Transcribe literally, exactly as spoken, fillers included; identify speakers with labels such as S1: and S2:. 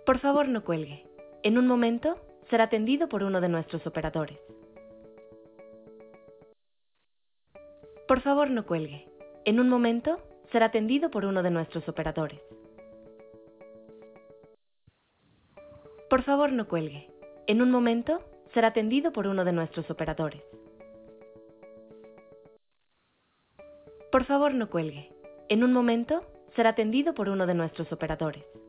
S1: Por favor, no cuelgue. En un momento será atendido por uno de nuestros operadores. Por favor, no cuelgue. En un momento será atendido por uno de nuestros operadores. Por favor, no cuelgue. En un momento será atendido por uno de nuestros operadores. Por favor, no cuelgue. En un momento será atendido por uno de nuestros operadores.